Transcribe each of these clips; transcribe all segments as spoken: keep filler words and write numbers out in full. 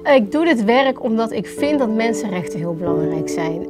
Ik doe dit werk omdat ik vind dat mensenrechten heel belangrijk zijn.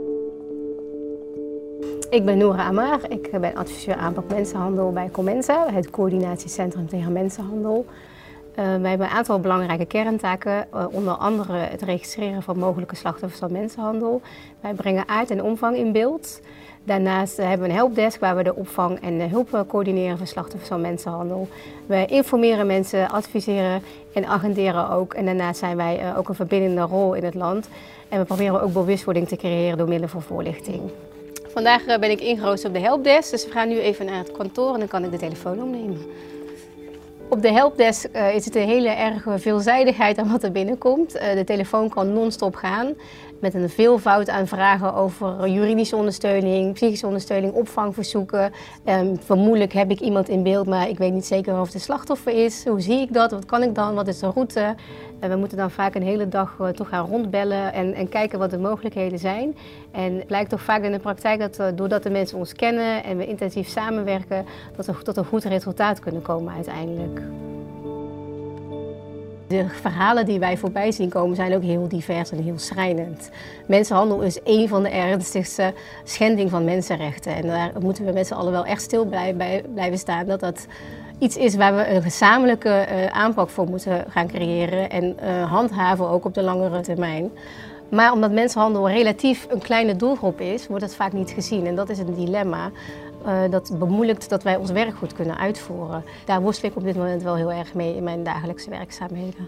Ik ben Noura Amar, ik ben adviseur aanpak mensenhandel bij Comensa, het coördinatiecentrum tegen mensenhandel. Uh, wij hebben een aantal belangrijke kerntaken, uh, onder andere het registreren van mogelijke slachtoffers van mensenhandel. Wij brengen aard en omvang in beeld. Daarnaast uh, hebben we een helpdesk waar we de opvang en de hulp coördineren van slachtoffers van mensenhandel. We informeren mensen, adviseren en agenderen ook. En daarnaast zijn wij uh, ook een verbindende rol in het land. En we proberen ook bewustwording te creëren door middel van voorlichting. Vandaag uh, ben ik ingeroosterd op de helpdesk, dus we gaan nu even naar het kantoor en dan kan ik de telefoon opnemen. Op de helpdesk uh, is het een hele erge veelzijdigheid aan wat er binnenkomt. Uh, de telefoon kan non-stop gaan met een veelvoud aan vragen over juridische ondersteuning, psychische ondersteuning, opvangverzoeken. Um, vermoedelijk heb ik iemand in beeld, maar ik weet niet zeker of het een slachtoffer is. Hoe zie ik dat? Wat kan ik dan? Wat is de route? Uh, we moeten dan vaak een hele dag uh, toch gaan rondbellen en, en kijken wat de mogelijkheden zijn. En het blijkt toch vaak in de praktijk dat uh, doordat de mensen ons kennen en we intensief samenwerken, dat we tot een goed resultaat kunnen komen uiteindelijk. De verhalen die wij voorbij zien komen zijn ook heel divers en heel schrijnend. Mensenhandel is een van de ernstigste schendingen van mensenrechten. En daar moeten we met z'n allen wel echt stil bij blijven staan. Dat dat iets is waar we een gezamenlijke uh, aanpak voor moeten gaan creëren en uh, handhaven ook op de langere termijn. Maar omdat mensenhandel relatief een kleine doelgroep is, wordt het vaak niet gezien. En dat is een dilemma. Uh, dat bemoeilijkt dat wij ons werk goed kunnen uitvoeren. Daar worstel ik op dit moment wel heel erg mee in mijn dagelijkse werkzaamheden.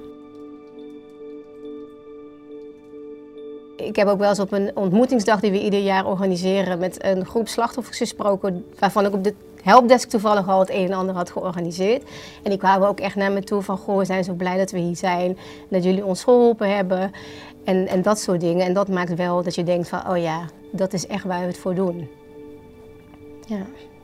Ik heb ook wel eens op een ontmoetingsdag die we ieder jaar organiseren met een groep slachtoffers gesproken, waarvan ik op de helpdesk toevallig al het een en ander had georganiseerd. En die kwamen ook echt naar me toe van, goh, we zijn zo blij dat we hier zijn, dat jullie ons geholpen hebben en, en dat soort dingen. En dat maakt wel dat je denkt van, oh ja, dat is echt waar we het voor doen. Ja.